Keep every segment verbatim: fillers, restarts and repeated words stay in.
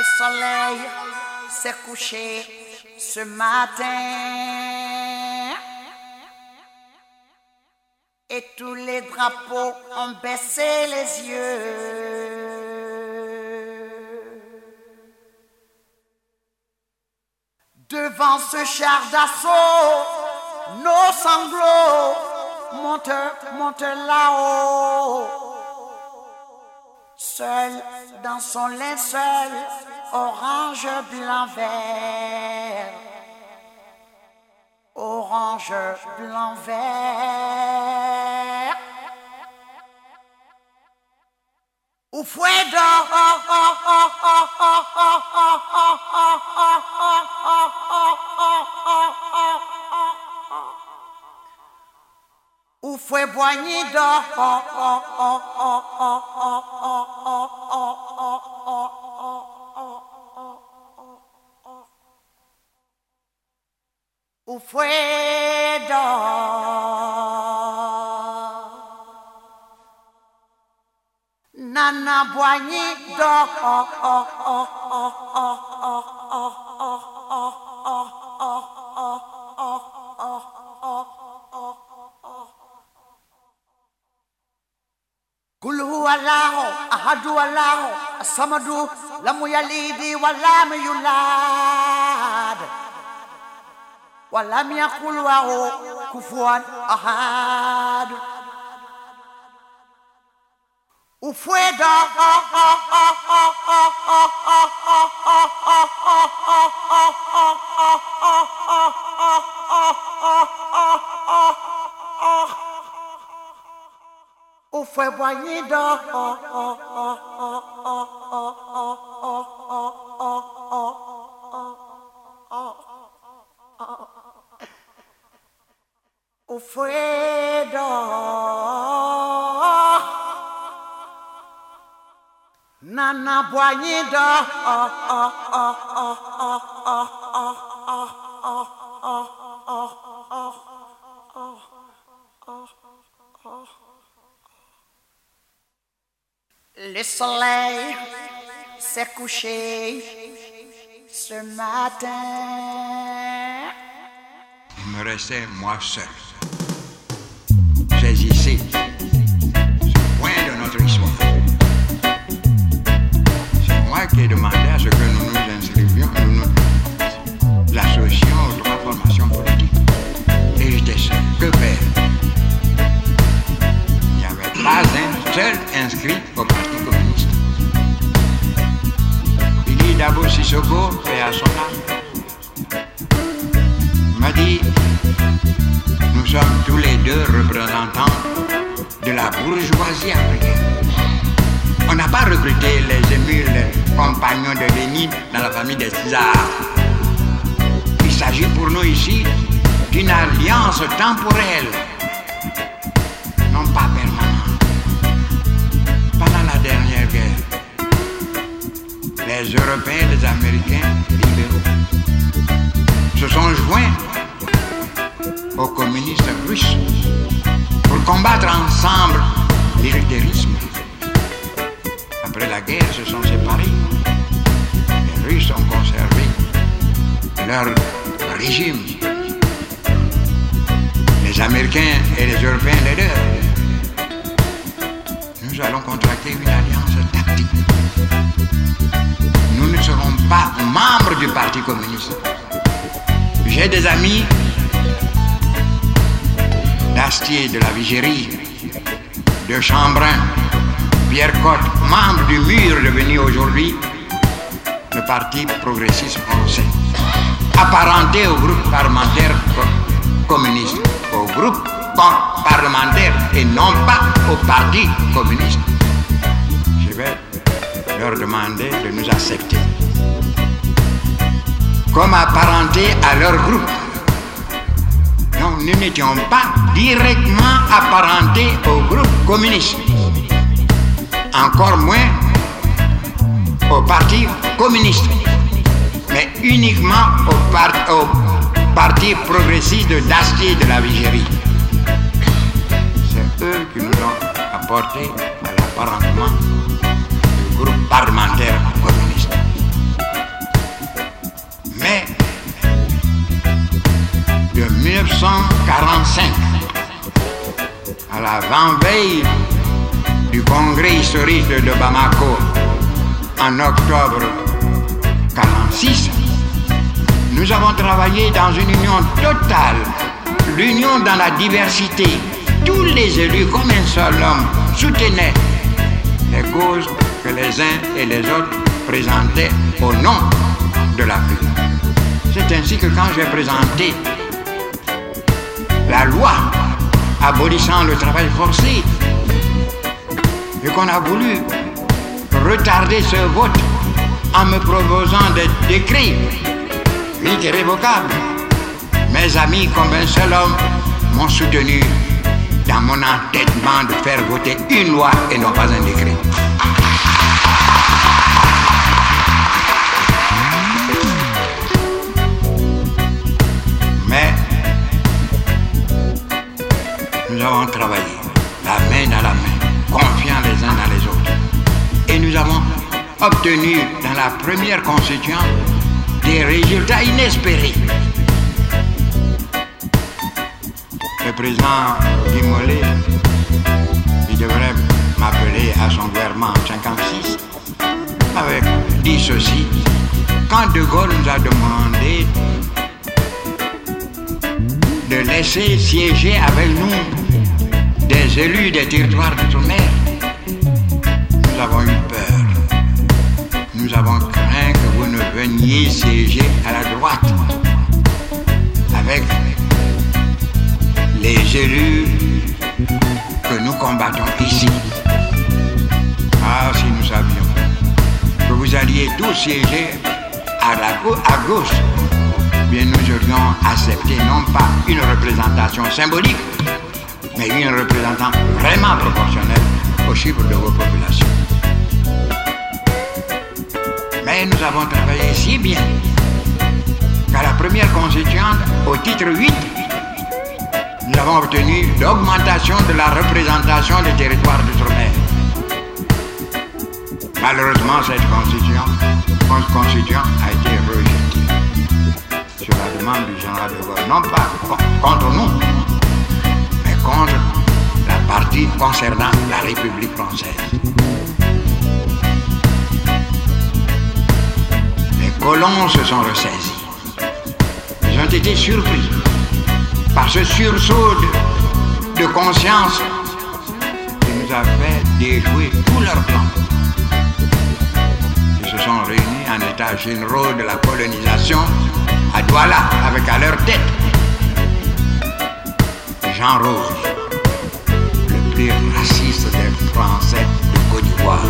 soleil s'est couché ce matin et tous les drapeaux ont baissé les yeux. Devant ce char d'assaut, nos sanglots montent, montent là-haut. Seul dans son linceul, orange, blanc, vert. Orange, blanc, vert. Où fouet d'or, où fouet boigny d'or, où fouet d'or, nana boigny d'or, Kul huwa Allahu ahadu Allahu as-samadu lam yalid wa lam yulad wa lam yakul lahu kufuwan ahad. Où fouet d'or, où fouet boigny d'or, où fouet d'or, nana boigny d'or, le soleil s'est couché ce matin. Il me restait moi seul. Saisissez ce point de notre histoire. C'est moi qui ai demandé à ce que nous nous inscrivions, nous nous associons aux trois formations politiques. Et j'étais seul. Que faire? Il n'y avait pas un seul inscrit au Parti communiste. Fili Dabo Sissoko, fait à son âme, m'a dit: nous sommes tous les deux représentants de la bourgeoisie africaine. On n'a pas recruté les émules compagnons de Lénine dans la famille des Césars. Il s'agit pour nous ici d'une alliance temporelle, non pas permanente. Pendant la dernière guerre, les Européens et les Américains libéraux se sont joints aux communistes russes pour combattre ensemble l'héritérisme. Après la guerre, se sont séparés. Les Russes ont conservé leur régime. Les Américains et les Européens les leurs. Nous allons contracter une alliance tactique. Nous ne serons pas membres du Parti communiste. J'ai des amis d'Astier, de la Vigérie, de Chambrun, Pierre Cotte, membre du mur devenu aujourd'hui le Parti progressiste français, apparenté au groupe parlementaire communiste, au groupe parlementaire et non pas au Parti communiste. Je vais leur demander de nous accepter comme apparentés à leur groupe. Non, nous n'étions pas directement apparentés au groupe communiste, encore moins au Parti communiste, mais uniquement au, par au Parti progressiste de Dastier de la Vigérie. C'est eux qui nous ont apporté à l'apparentement du groupe parlementaire communiste. l'avant-veille du congrès historique de Bamako en octobre quarante-six, nous avons travaillé dans une union totale, l'union dans la diversité. Tous les élus, comme un seul homme, soutenaient les causes que les uns et les autres présentaient au nom de l'Afrique. C'est ainsi que quand j'ai présenté la loi abolissant le travail forcé et qu'on a voulu retarder ce vote en me proposant des décrets irrévocables, mes amis comme un seul homme m'ont soutenu dans mon entêtement de faire voter une loi et non pas un décret. Mais nous avons travaillé la main dans la main, confiants les uns dans les autres. Et nous avons obtenu dans la première constituante des résultats inespérés. Le président Guy Mollet, il devrait m'appeler à son gouvernement en cinquante-six, avait dit ceci: quand De Gaulle nous a demandé de laisser siéger avec nous des élus des territoires d'outre-mer, nous avons eu peur. Nous avons craint que vous ne veniez siéger à la droite avec les élus que nous combattons ici. Ah, si nous savions que vous alliez tous siéger à, la gau- à gauche, bien nous aurions accepté non pas une représentation symbolique, mais une représentation vraiment proportionnelle au chiffre de vos populations. Mais nous avons travaillé si bien qu'à la première constituante, au titre huit, nous avons obtenu l'augmentation de la représentation des territoires d'outre-mer. Malheureusement, cette constituante, constituante a été rejetée sur la demande du général de Gaulle, non pas contre nous, mais contre la partie concernant la République française. Les colons se sont ressaisis. Ils ont été surpris par ce sursaut de, de conscience qui nous a fait déjouer tous leurs plans. Ils se sont réunis en état généraux de la colonisation à Douala, avec à leur tête Jean Rose, le plus raciste des Français de Côte d'Ivoire.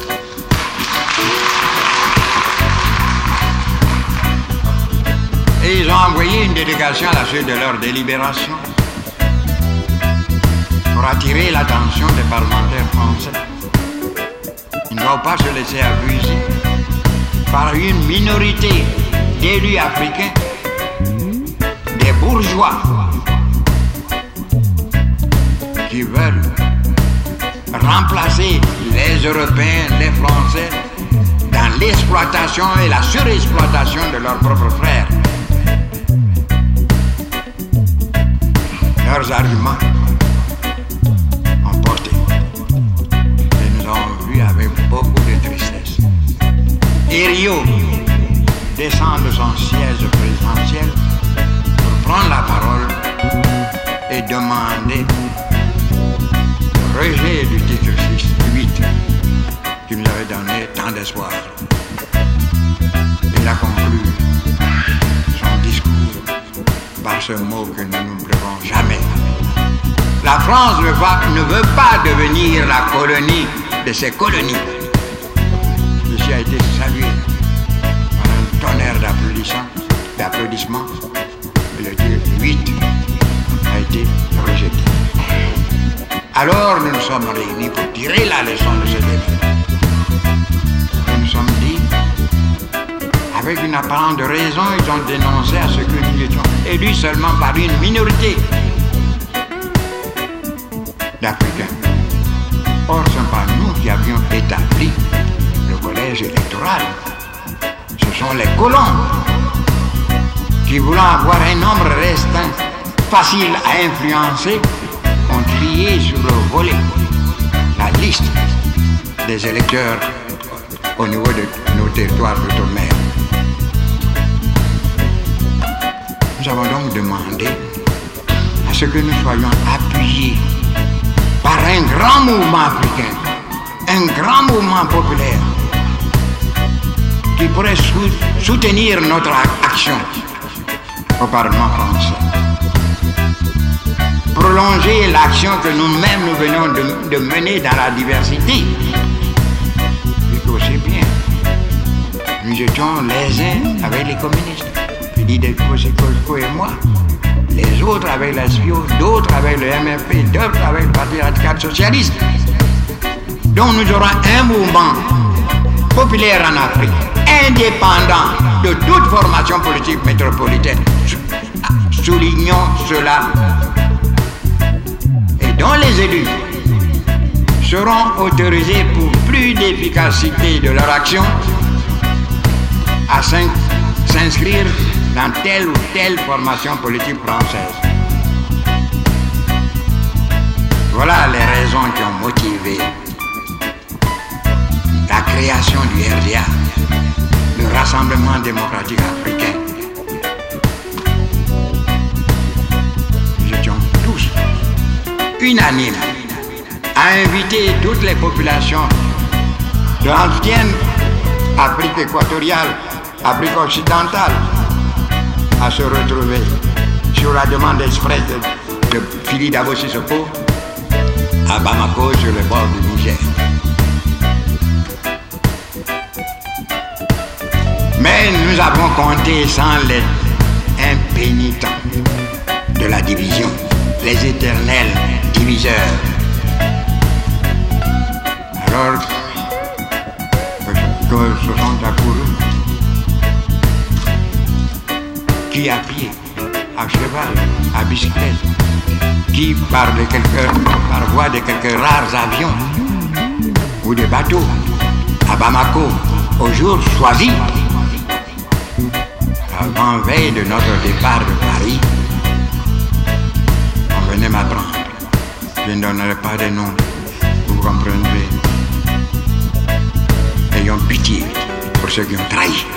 Et ils ont envoyé une délégation à la suite de leur délibération pour attirer l'attention des parlementaires français. Ils ne doivent pas se laisser abuser par une minorité d'élus africains, des bourgeois, qui veulent remplacer les Européens, les Français, dans l'exploitation et la surexploitation de leurs propres frères. Leurs arguments ont porté. Et nous avons vu avec beaucoup de tristesse Herriot descend de son siège présidentiel pour prendre la parole et demander le rejet du titre huit qui nous avait donné tant d'espoir. Il a conclu son discours par ce mot que nous n'oublierons jamais. La France ne, va, ne veut pas devenir la colonie de ses colonies. Ceci a été salué par un tonnerre d'applaudissements et le titre huit a été rejeté. Alors nous nous sommes réunis pour tirer la leçon de ce débat. Nous nous sommes dit, avec une apparente raison, ils ont dénoncé à ce que nous étions élus seulement par une minorité d'Africains. Or, ce n'est pas nous qui avions établi le collège électoral. Ce sont les colons qui, voulant avoir un nombre restreint, facile à influencer, ont publié sur le volet la liste des électeurs au niveau de nos territoires d'outre-mer. Nous avons donc demandé à ce que nous soyons appuyés par un grand mouvement africain, un grand mouvement populaire qui pourrait sou- soutenir notre action au Parlement français. Prolonger l'action que nous-mêmes nous venons de, de mener dans la diversité. Et aussi bien, nous étions les uns avec les communistes, Philippe Kosciusko et moi, les autres avec la S P O, d'autres avec le M R P, d'autres avec le Parti radical socialiste. Donc nous aurons un mouvement populaire en Afrique, indépendant de toute formation politique métropolitaine. Soulignons cela. Et dont les élus seront autorisés pour plus d'efficacité de leur action à s'inscrire dans telle ou telle formation politique française. Voilà les raisons qui ont motivé la création du R D A, le Rassemblement démocratique africain. Nous étions tous unanimes à inviter toutes les populations de l'ancienne Afrique équatoriale, Afrique occidentale, à se retrouver sur la demande expresse de, de Philippe Dabo Sissoko à Bamako, sur le bord du Niger. Mais nous avons compté sans les impénitents de la division, les éternels diviseurs. Alors que ce sont accourus, qui à pied, à cheval, à bicyclette, qui par, de quelques, par voie de quelques rares avions ou de bateaux à Bamako au jour choisi, avant veille de notre départ de Paris, on venait m'apprendre. Je ne donnerai pas de nom, vous comprendrez. Ayons pitié pour ceux qui ont trahi.